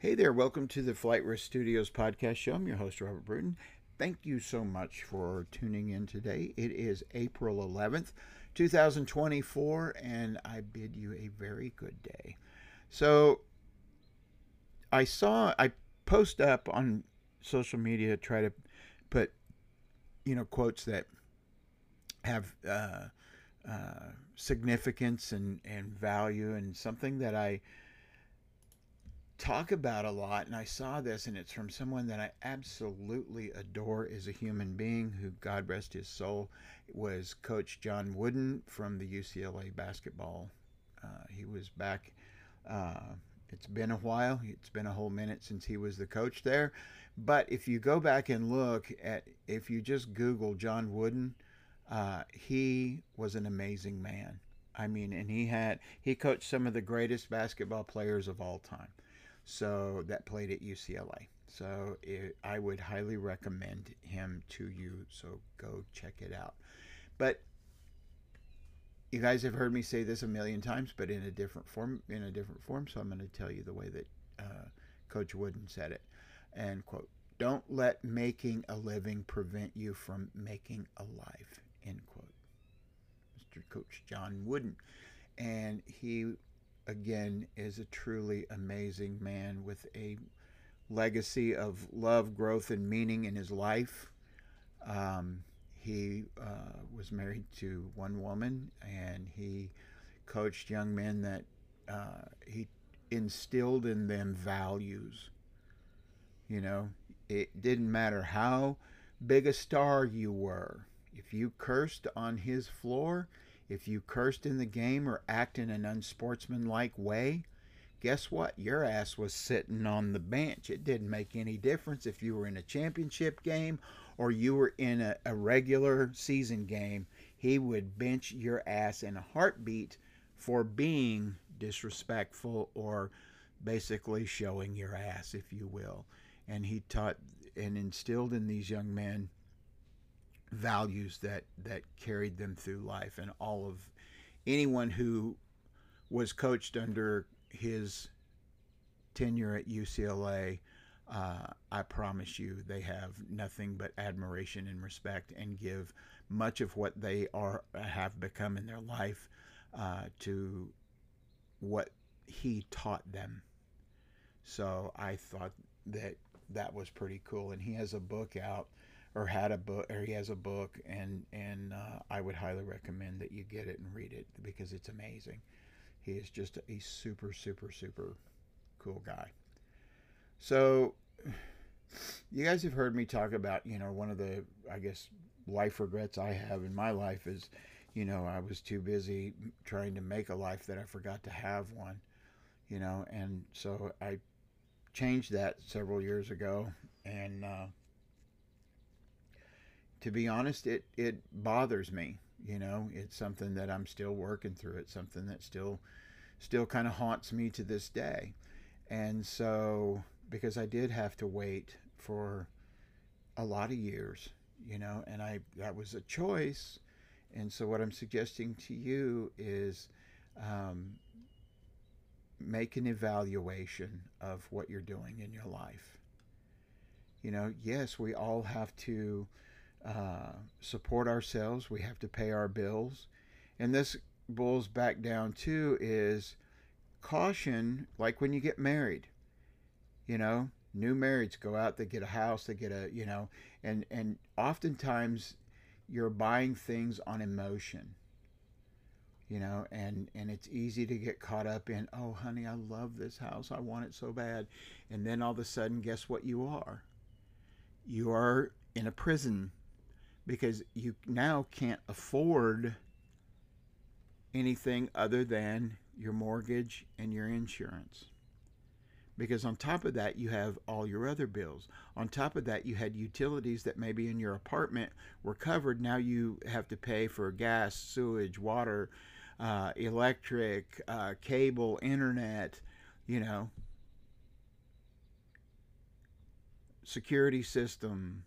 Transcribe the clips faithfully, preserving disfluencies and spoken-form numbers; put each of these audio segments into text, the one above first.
Hey there, welcome to the Flight Risk Studios podcast show. I'm your host, Robert Bruton. Thank you so much for tuning in today. It is April eleventh, twenty twenty-four, and I bid you a very good day. So, I saw, I post up on social media, try to put, you know, quotes that have uh, uh, significance and, and value, and something that I talk about a lot, and I saw this, and it's from someone that I absolutely adore as a human being, who, God rest his soul, was Coach John Wooden from the U C L A basketball. Uh, he was back. Uh, it's been a while. It's been a whole minute since he was the coach there. But if you go back and look at, if you just Google John Wooden, uh, he was an amazing man. I mean, and he had he coached some of the greatest basketball players of all time, so that played at U C L A. So it, I would highly recommend him to you. So go check it out. But you guys have heard me say this a million times, but in a different form. In a different form. So I'm going to tell you the way that uh, Coach Wooden said it. And quote: "Don't let making a living prevent you from making a life." End quote. Mister Coach John Wooden, and he again is a truly amazing man with a legacy of love, growth, and meaning in his life. Um, he uh, was married to one woman, and he coached young men that uh, he instilled in them values. You know, it didn't matter how big a star you were. If you cursed on his floor, if you cursed in the game or act in an unsportsmanlike way, guess what? Your ass was sitting on the bench. It didn't make any difference if you were in a championship game or you were in a, a regular season game. He would bench your ass in a heartbeat for being disrespectful or basically showing your ass, if you will. And he taught and instilled in these young men values that that carried them through life. And all of anyone who was coached under his tenure at U C L A, uh, I promise you, they have nothing but admiration and respect, and give much of what they are have become in their life uh, to what he taught them. So I thought that that was pretty cool. And he has a book out, or had a book, or he has a book, and and uh, I would highly recommend that you get it and read it, because it's amazing. He is just a super, super, super cool guy. So, you guys have heard me talk about, you know, one of the, I guess, life regrets I have in my life is, you know, I was too busy trying to make a life that I forgot to have one, you know, and so I changed that several years ago. And uh, to be honest, it, it bothers me. You know, it's something that I'm still working through. It's something that still still kind of haunts me to this day. And so, because I did have to wait for a lot of years, you know, and I that was a choice. And so, what I'm suggesting to you is um, make an evaluation of what you're doing in your life. You know, yes, we all have to uh, support ourselves. We have to pay our bills, and this boils back down to is caution. Like when you get married, you know, new marrieds go out, they get a house, they get a, you know, and and oftentimes you're buying things on emotion, you know, and and it's easy to get caught up in, oh honey, I love this house, I want it so bad. And then all of a sudden, guess what you are? You are in a prison, because you now can't afford anything other than your mortgage and your insurance. Because on top of that, you have all your other bills. On top of that, you had utilities that maybe in your apartment were covered. Now you have to pay for gas, sewage, water, uh, electric, uh, cable, internet, you know, security system,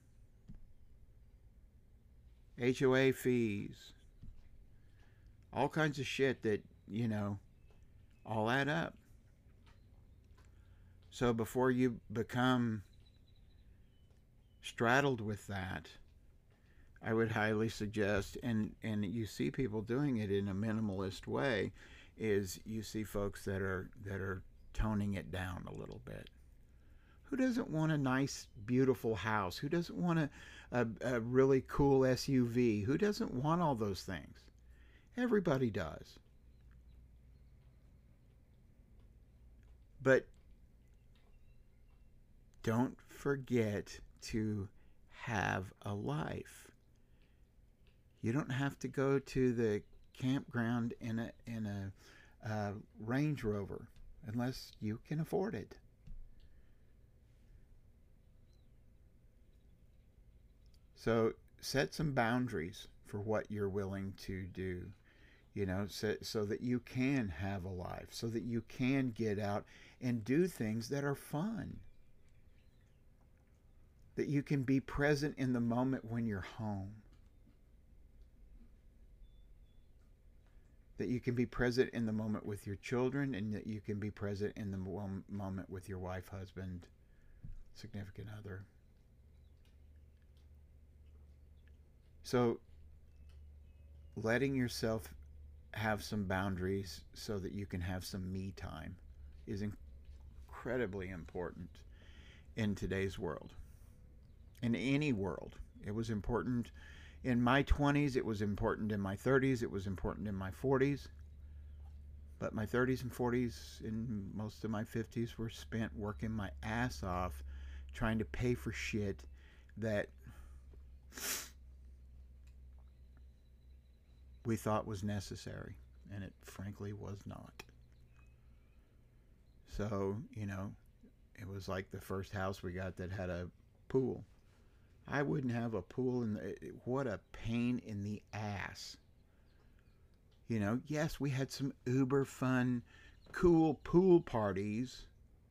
H O A fees, all kinds of shit that, you know, all add up. So before you become straddled with that, I would highly suggest, and and you see people doing it in a minimalist way, is you see folks that are that are toning it down a little bit. Who doesn't want a nice, beautiful house? Who doesn't want a, a, a really cool S U V? Who doesn't want all those things? Everybody does. But don't forget to have a life. You don't have to go to the campground in a in a uh, Range Rover unless you can afford it. So set some boundaries for what you're willing to do, you know, so, so that you can have a life, so that you can get out and do things that are fun, that you can be present in the moment when you're home, that you can be present in the moment with your children, and that you can be present in the moment with your wife, husband, significant other. So letting yourself have some boundaries so that you can have some me time is incredibly important in today's world. In any world. It was important in my twenties, it was important in my thirties, it was important in my forties. But my thirties and forties and most of my fifties were spent working my ass off trying to pay for shit that we thought was necessary, and it frankly was not. So, you know, it was like the first house we got that had a pool. I wouldn't have a pool, and what a pain in the ass. You know, yes, we had some uber fun, cool pool parties,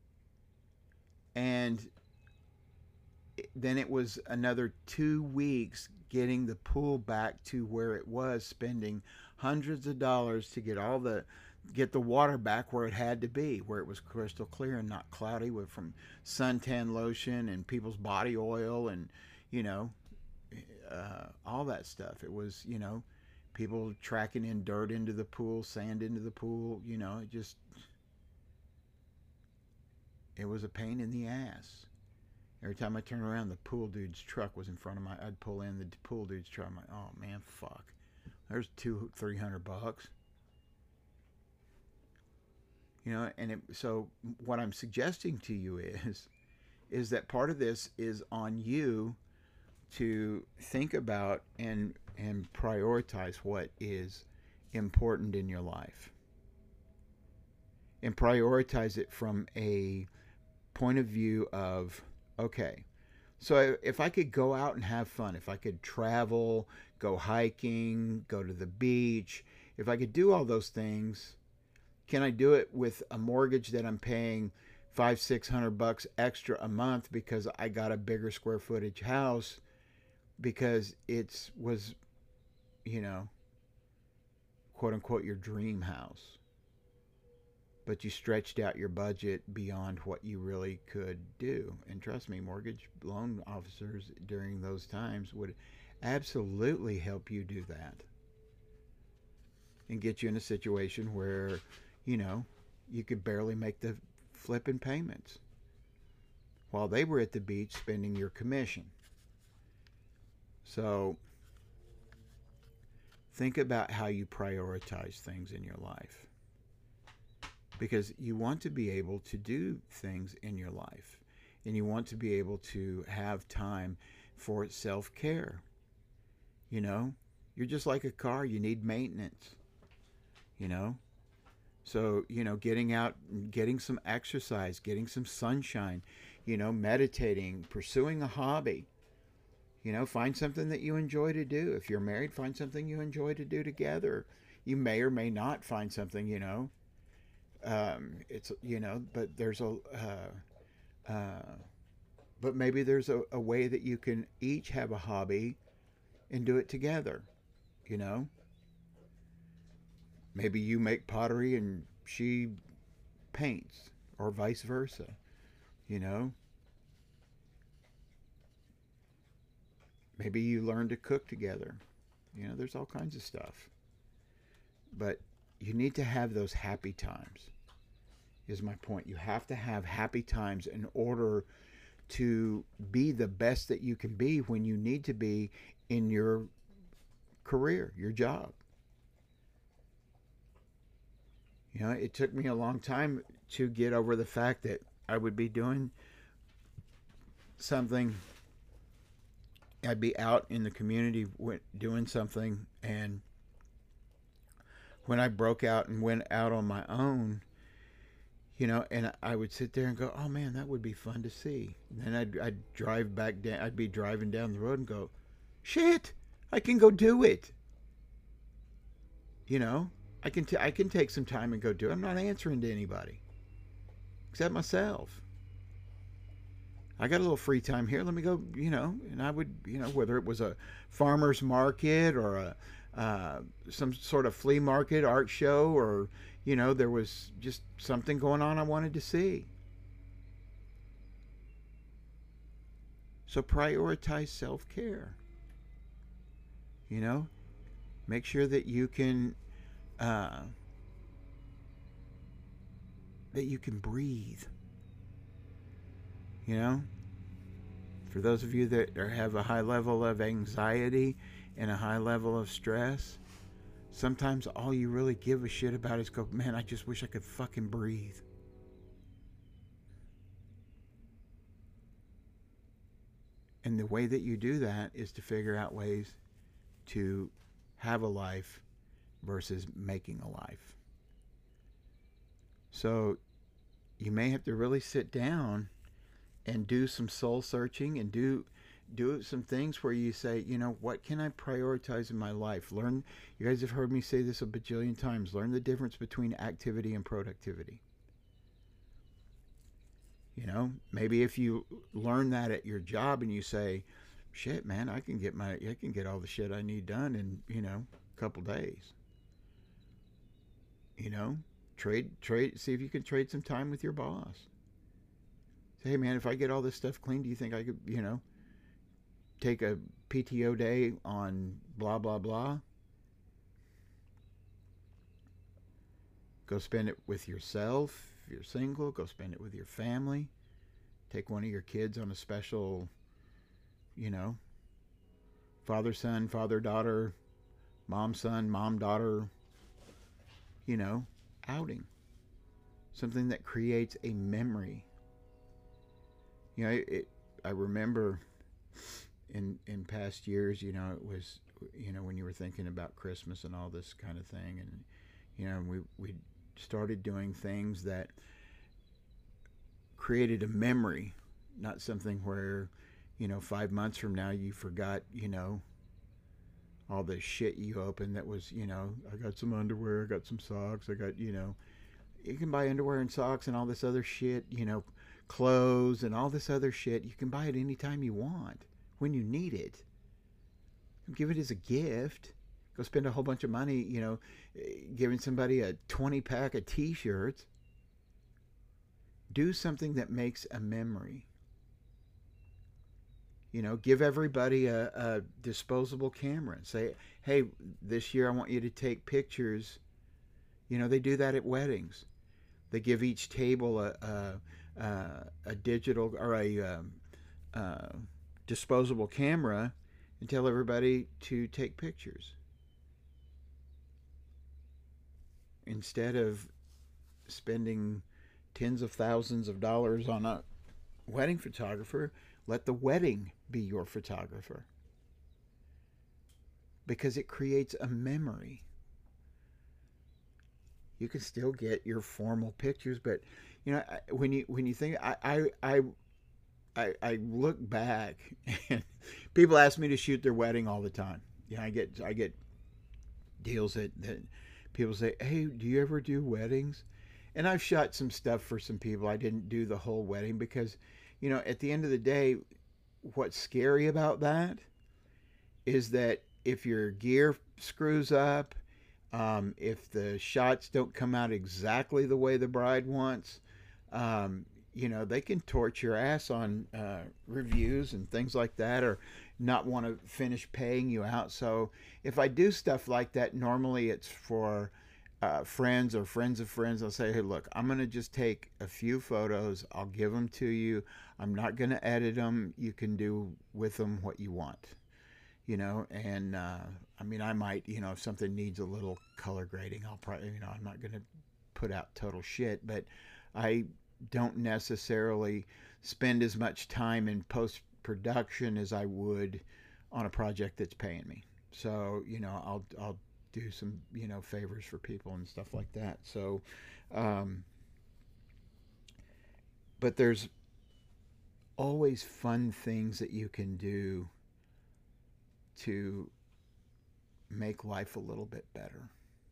and then it was another two weeks getting the pool back to where it was, spending hundreds of dollars to get all the get the water back where it had to be, where it was crystal clear and not cloudy with from suntan lotion and people's body oil and you know uh, all that stuff. It was you know people tracking in dirt into the pool, sand into the pool. You know, it just it was a pain in the ass. Every time I turned around, the pool dude's truck was in front of my. I'd pull in the pool dude's truck. I'm like, oh man, fuck. There's two, three hundred bucks. You know, and it, so what I'm suggesting to you is, is that part of this is on you to think about and and prioritize what is important in your life, and prioritize it from a point of view of okay, so if I could go out and have fun, if I could travel, go hiking, go to the beach, if I could do all those things, can I do it with a mortgage that I'm paying five, six hundred bucks extra a month because I got a bigger square footage house because it's was, you know, quote unquote your dream house, but you stretched out your budget beyond what you really could do. And trust me, mortgage loan officers during those times would absolutely help you do that and get you in a situation where, you know, you could barely make the flipping payments while they were at the beach spending your commission. So think about how you prioritize things in your life, because you want to be able to do things in your life, and you want to be able to have time for self-care. You know, you're just like a car, you need maintenance, you know. So, you know, getting out, getting some exercise, getting some sunshine, you know, meditating, pursuing a hobby. You know, find something that you enjoy to do. If you're married, find something you enjoy to do together. You may or may not find something, you know, um, it's, you know, but there's a, uh, uh, but maybe there's a, a way that you can each have a hobby and do it together, you know. Maybe you make pottery and she paints, or vice versa. You know, maybe you learn to cook together. You know, there's all kinds of stuff. But you need to have those happy times, is my point. You have to have happy times in order to be the best that you can be when you need to be in your career, your job. You know, it took me a long time to get over the fact that I would be doing something, I'd be out in the community doing something, and when I broke out and went out on my own, you know, and I would sit there and go, "Oh man, that would be fun to see." And then I'd, I'd drive back down. I'd be driving down the road and go, "Shit, I can go do it." You know, I can t- I can take some time and go do it. I'm not answering to anybody except myself. I got a little free time here. Let me go. You know, and I would, you know, whether it was a farmer's market or a uh, some sort of flea market, art show, or you know, there was just something going on I wanted to see. So prioritize self care. You know, make sure that you can uh, that you can breathe. You know, for those of you that are, have a high level of anxiety and a high level of stress, sometimes all you really give a shit about is go, man, I just wish I could fucking breathe. And the way that you do that is to figure out ways to have a life versus making a life. So you may have to really sit down and do some soul searching and do do some things where you say, you know, what can I prioritize in my life? Learn, you guys have heard me say this a bajillion times, learn the difference between activity and productivity. You know, maybe if you learn that at your job and you say, shit, man, I can get my, I can get all the shit I need done in, you know, a couple days. You know, trade, trade, see if you can trade some time with your boss. Say, hey, man, if I get all this stuff clean, do you think I could, you know, take a P T O day on blah, blah, blah? Go spend it with yourself. If you're single, go spend it with your family. Take one of your kids on a special, you know, father son, father daughter, mom son, mom daughter, you know, outing. Something that creates a memory. You know, it, it, I remember in in past years, you know, it was, you know, when you were thinking about Christmas and all this kind of thing, and you know, we we started doing things that created a memory, not something where, you know, five months from now you forgot, you know, all the shit you opened that was, you know, I got some underwear, I got some socks, I got, you know, you can buy underwear and socks and all this other shit, you know, clothes and all this other shit. You can buy it anytime you want, when you need it. Give it as a gift. Go spend a whole bunch of money, you know, giving somebody a twenty pack of t-shirts. Do something that makes a memory. You know, give everybody a, a disposable camera and say, hey, this year I want you to take pictures. You know, they do that at weddings. They give each table a a, a, a digital or a um, uh, disposable camera and tell everybody to take pictures. Instead of spending tens of thousands of dollars on a wedding photographer, let the wedding be your photographer. Because it creates a memory. You can still get your formal pictures, but you know, when you when you think, I I I I, I look back and people ask me to shoot their wedding all the time. Yeah, I get I get deals that, that people say, hey, do you ever do weddings? And I've shot some stuff for some people. I didn't do the whole wedding because, you know, at the end of the day, what's scary about that is that if your gear screws up, um, if the shots don't come out exactly the way the bride wants, um, you know, they can torch your ass on uh, reviews and things like that, or not want to finish paying you out. So if I do stuff like that, normally it's for uh, friends or friends of friends. I'll say, hey, look, I'm going to just take a few photos. I'll give them to you. I'm not going to edit them. You can do with them what you want, you know. And uh, I mean, I might, you know, if something needs a little color grading, I'll probably, you know, I'm not going to put out total shit, but I don't necessarily spend as much time in post production as I would on a project that's paying me. So, you know, I'll I'll do some, you know, favors for people and stuff like that. So, um, but there's always fun things that you can do to make life a little bit better,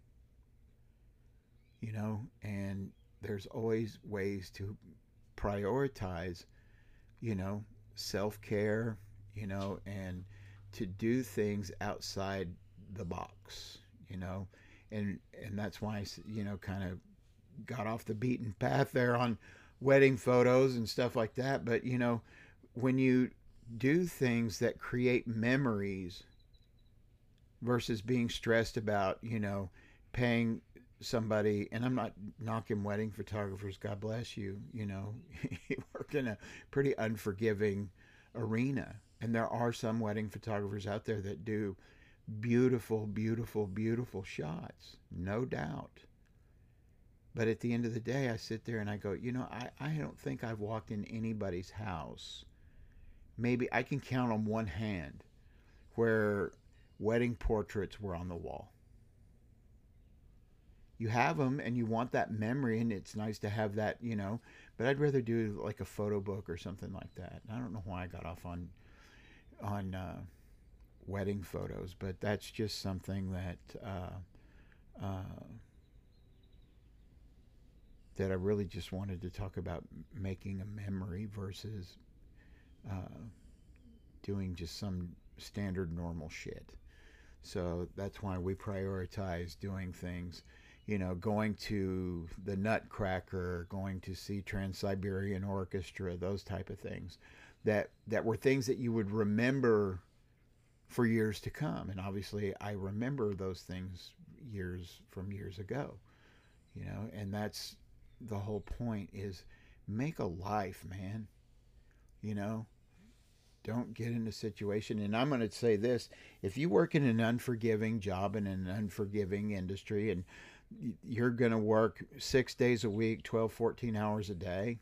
you know, and there's always ways to prioritize, you know, self care, you know, and to do things outside the box, you know, and and that's why I, you know, kind of got off the beaten path there on wedding photos and stuff like that. But you know, when you do things that create memories versus being stressed about, you know, paying somebody, and I'm not knocking wedding photographers, God bless you, you know, you work in a pretty unforgiving arena. And there are some wedding photographers out there that do beautiful, beautiful, beautiful shots, no doubt. But at the end of the day, I sit there and I go, you know, I, I don't think I've walked in anybody's house. Maybe I can count on one hand where wedding portraits were on the wall. You have them and you want that memory, and it's nice to have that, you know, but I'd rather do like a photo book or something like that. I don't know why I got off on on uh, wedding photos, but that's just something that uh, uh, that I really just wanted to talk about, making a memory versus uh, doing just some standard normal shit. So that's why we prioritize doing things, you know, going to the Nutcracker, going to see Trans-Siberian Orchestra, those type of things that that were things that you would remember for years to come. And obviously I remember those things years from years ago, you know, and that's the whole point, is make a life, man. You know, don't get in a situation. And I'm going to say this: if you work in an unforgiving job in an unforgiving industry, and you're going to work six days a week, twelve, fourteen hours a day,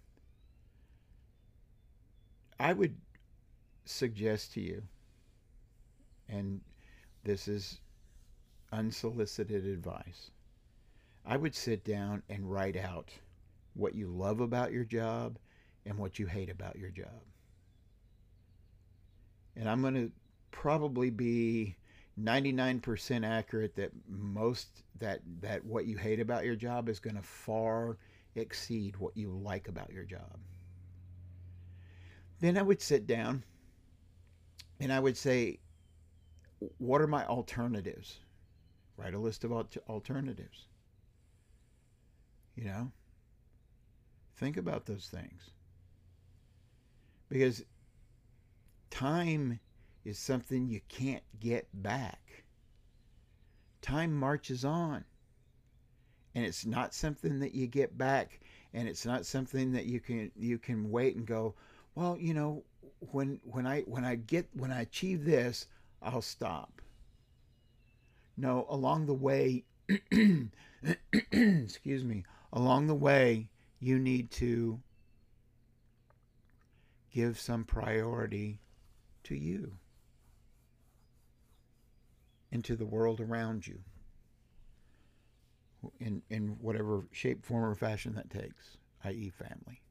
I would suggest to you, and this is unsolicited advice, I would sit down and write out what you love about your job and what you hate about your job. And I'm going to probably be ninety-nine percent accurate that most that that what you hate about your job is going to far exceed what you like about your job. Then I would sit down and I would say, what are my alternatives? Write a list of alternatives. You know, think about those things, because time is something you can't get back. Time marches on, and it's not something that you get back, and it's not something that you can you can wait and go, well, you know, when when I when I get when I achieve this, I'll stop. No, along the way, excuse me, along the way, you need to give some priority to you and to the world around you, in, in whatever shape, form, or fashion that takes, that is family.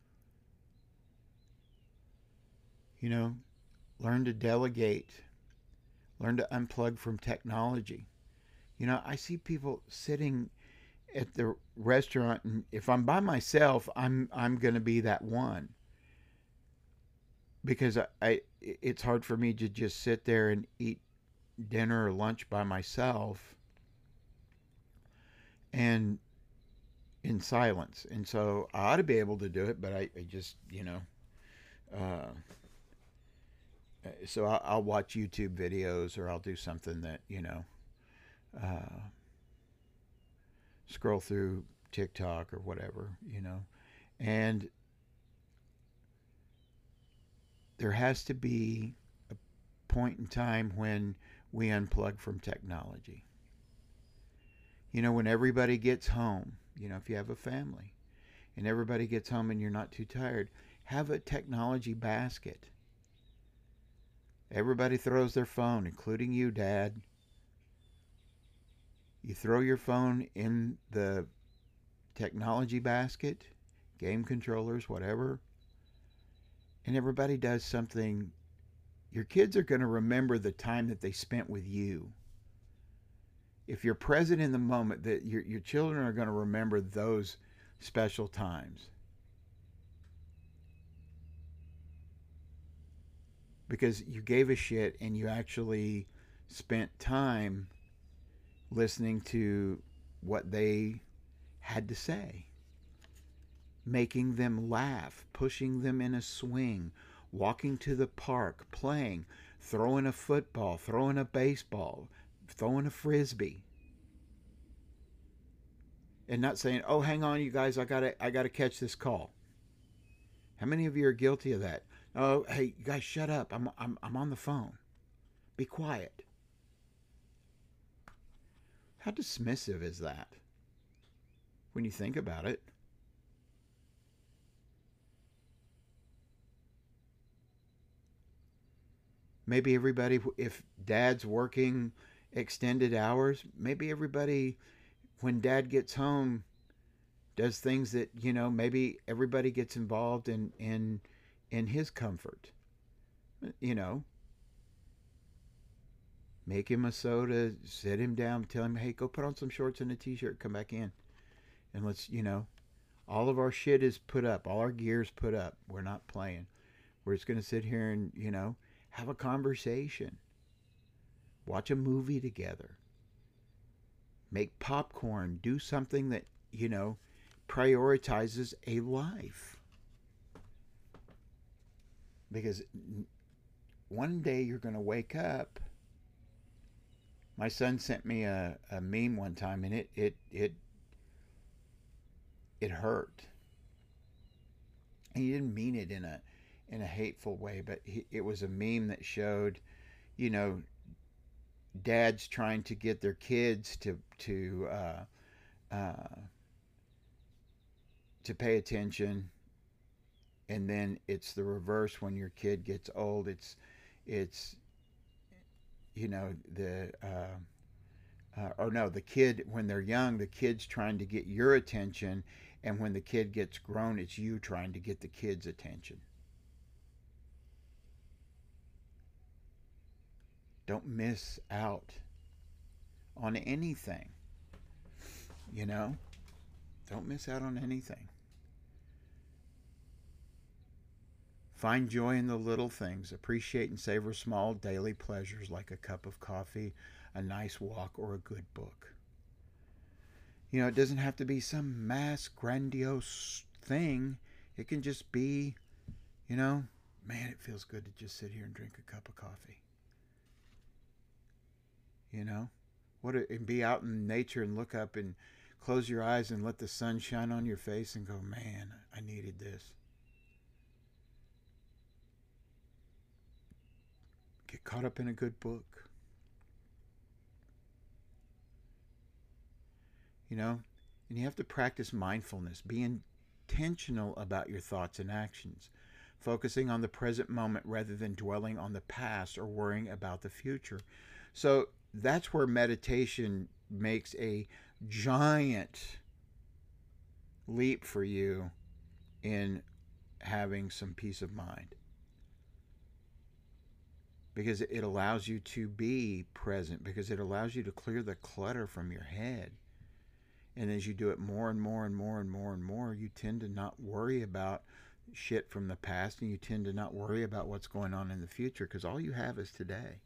You know, learn to delegate, learn to unplug from technology. You know, I see people sitting at the restaurant, and if I'm by myself, I'm I'm going to be that one, because I, I it's hard for me to just sit there and eat dinner or lunch by myself and in silence. And so I ought to be able to do it, but I, I just, you know, uh, so I'll, I'll watch YouTube videos, or I'll do something that, you know, uh, scroll through TikTok or whatever, you know. And there has to be a point in time when we unplug from technology. You know, when everybody gets home, you know, if you have a family and everybody gets home and you're not too tired, have a technology basket. Everybody throws their phone, including you, Dad. You throw your phone in the technology basket, game controllers, whatever, and everybody does something. Your kids are going to remember the time that they spent with you. If you're present in the moment, that your, your children are going to remember those special times. Because you gave a shit and you actually spent time listening to what they had to say, making them laugh, pushing them in a swing, walking to the park, playing, throwing a football, throwing a baseball, throwing a frisbee. And not saying, "Oh, hang on, you guys, I gotta, I gotta catch this call." How many of you are guilty of that? "Oh, hey, you guys, shut up! I'm, I'm, I'm on the phone. Be quiet." How dismissive is that? When you think about it. Maybe everybody, if Dad's working extended hours, maybe everybody, when Dad gets home, does things that, you know, maybe everybody gets involved in in in his comfort. You know, make him a soda, sit him down, tell him, "Hey, go put on some shorts and a t-shirt, come back in, and let's, you know, all of our shit is put up, all our gear's put up. We're not playing. We're just gonna sit here and, you know, have a conversation, watch a movie together, make popcorn, do something that, you know, prioritizes a life." Because one day you're going to wake up. My son sent me a, a meme one time, and it it it it hurt. And he didn't mean it in a in a hateful way, but he, it was a meme that showed, you know, dads trying to get their kids to to uh, uh, to pay attention, and then it's the reverse when your kid gets old. It's it's you know the uh, uh, or no, the kid, when they're young, the kid's trying to get your attention, and when the kid gets grown, it's you trying to get the kid's attention. Don't miss out on anything. You know, don't miss out on anything. Find joy in the little things. Appreciate and savor small daily pleasures like a cup of coffee, a nice walk, or a good book. You know, it doesn't have to be some mass, grandiose thing. It can just be, you know, man, it feels good to just sit here and drink a cup of coffee. You know, what a, and be out in nature and look up and close your eyes and let the sun shine on your face and go, man, I needed this. Get caught up in a good book. You know, and you have to practice mindfulness. Be intentional about your thoughts and actions, focusing on the present moment rather than dwelling on the past or worrying about the future. So that's where meditation makes a giant leap for you in having some peace of mind, because it allows you to be present, because it allows you to clear the clutter from your head. And as you do it more and more and more and more and more, you tend to not worry about shit from the past, and you tend to not worry about what's going on in the future, because all you have is today.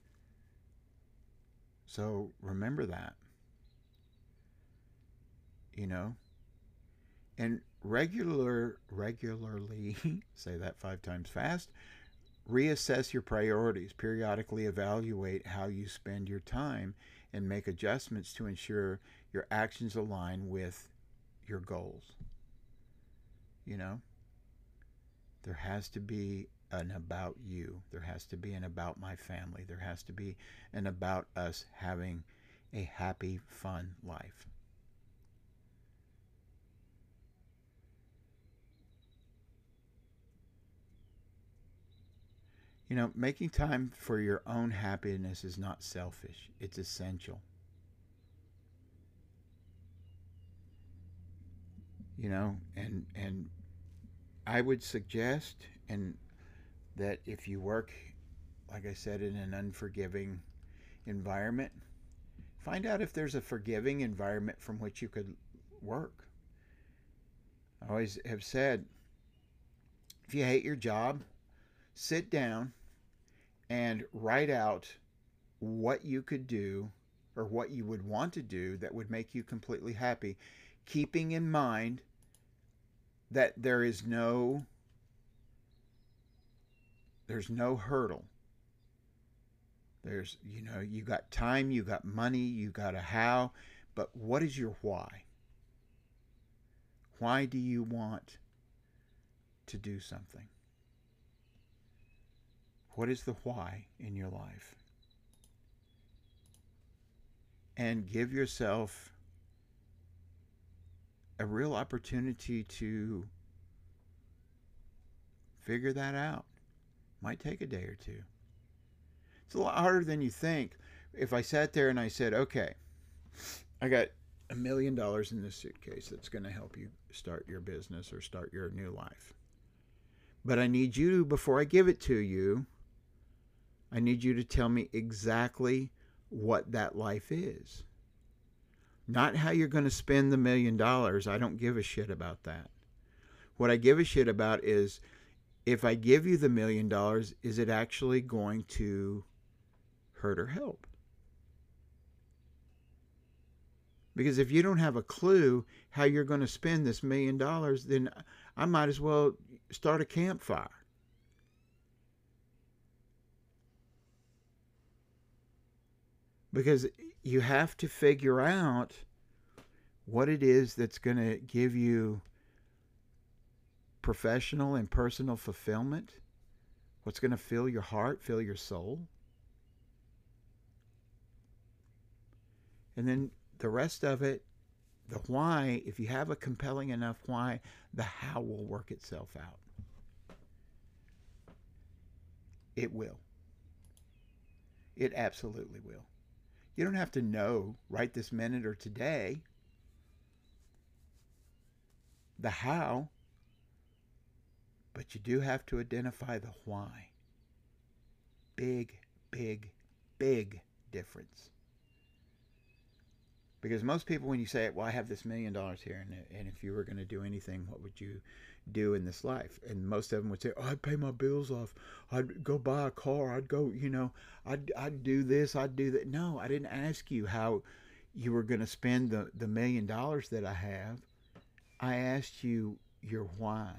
So remember that. you know, and regular regularly say that five times fast. Reassess your priorities, periodically evaluate how you spend your time, and make adjustments to ensure your actions align with your goals. You know, there has to be an about you. There has to be an about my family. There has to be an about us having a happy, fun life. You know, making time for your own happiness is not selfish, it's essential. You know, and and I would suggest and that if you work, like I said, in an unforgiving environment, find out if there's a forgiving environment from which you could work. I always have said, if you hate your job, sit down and write out what you could do or what you would want to do that would make you completely happy, keeping in mind that there is no there's no hurdle. There's, you know, you got time, you got money, you got a how, but what is your why? Why do you want to do something? What is the why in your life? And give yourself a real opportunity to figure that out. Might take a day or two. It's a lot harder than you think. If I sat there and I said, okay, I got a million dollars in this suitcase that's going to help you start your business or start your new life. But I need you, before I give it to you, I need you to tell me exactly what that life is. Not how you're going to spend the million dollars. I don't give a shit about that. What I give a shit about is, if I give you the million dollars, is it actually going to hurt or help? Because if you don't have a clue how you're going to spend this million dollars, then I might as well start a campfire. Because you have to figure out what it is that's going to give you professional and personal fulfillment, what's going to fill your heart, fill your soul. And then the rest of it, the why, if you have a compelling enough why, the how will work itself out. It will. It absolutely will. You don't have to know right this minute or today the how, but you do have to identify the why. Big, big, big difference. Because most people, when you say, well, I have this million dollars here, and, and if you were going to do anything, what would you do in this life? And most of them would say, oh, I'd pay my bills off. I'd go buy a car. I'd go, you know, I'd, I'd do this. I'd do that. No, I didn't ask you how you were going to spend the, the million dollars that I have. I asked you your why.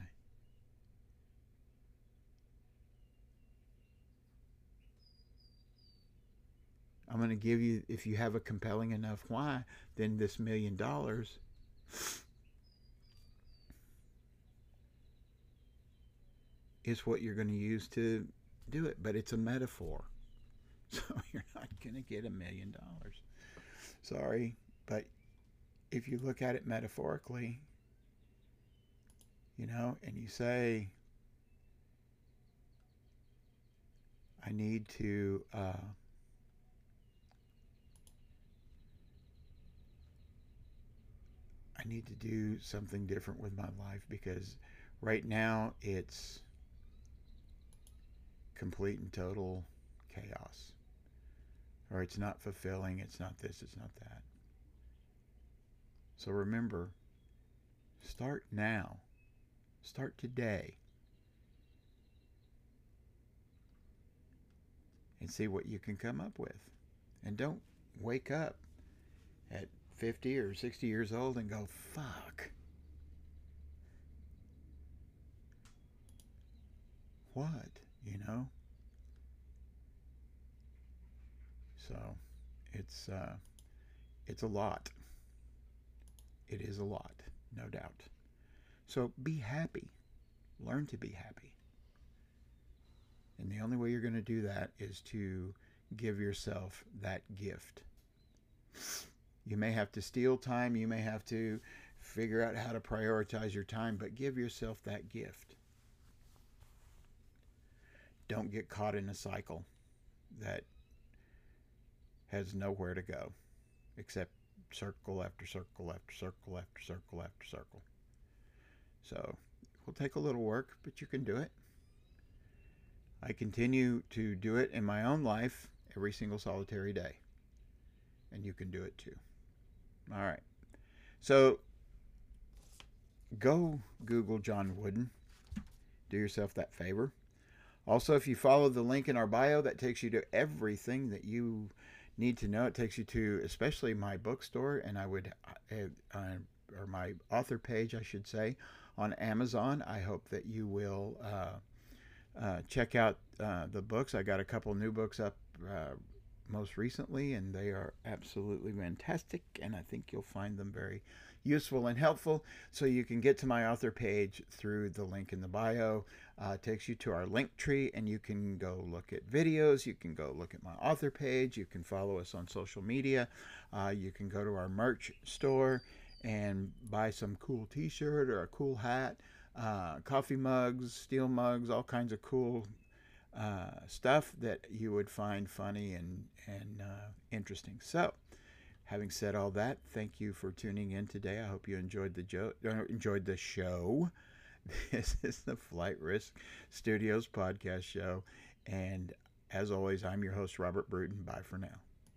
I'm going to give you, if you have a compelling enough why, then this million dollars is what you're going to use to do it. But it's a metaphor. So you're not going to get a million dollars. Sorry. But if you look at it metaphorically, you know, and you say, I need to, uh, I need to do something different with my life because right now it's complete and total chaos. Or it's not fulfilling, it's not this, it's not that. So remember, start now. Start today. And see what you can come up with. And don't wake up at fifty or sixty years old and go, fuck, what? You know? So it's, uh, it's a lot. It is a lot, no doubt. So be happy. Learn to be happy. And the only way you're going to do that is to give yourself that gift. You may have to steal time. You may have to figure out how to prioritize your time, but give yourself that gift. Don't get caught in a cycle that has nowhere to go except circle after circle after circle after circle after circle. So it will take a little work, but you can do it. I continue to do it in my own life every single solitary day. And you can do it too. All right. So go Google John Wooden. Do yourself that favor. Also, if you follow the link in our bio, that takes you to everything that you need to know. It takes you to especially my bookstore, and I would, uh, or my author page, I should say, on Amazon. I hope that you will uh, uh, check out uh, the books. I got a couple new books up uh, most recently, and they are absolutely fantastic, and I think you'll find them very useful and helpful. So you can get to my author page through the link in the bio. Uh, it takes you to our link tree, and you can go look at videos. You can go look at my author page. You can follow us on social media. Uh, you can go to our merch store and buy some cool t-shirt or a cool hat, uh, coffee mugs, steel mugs, all kinds of cool uh, stuff that you would find funny and, and uh, interesting. So having said all that, thank you for tuning in today. I hope you enjoyed the jo- enjoyed the show. This is the Flight Risk Studios podcast show. And as always, I'm your host, Robert Bruton. Bye for now.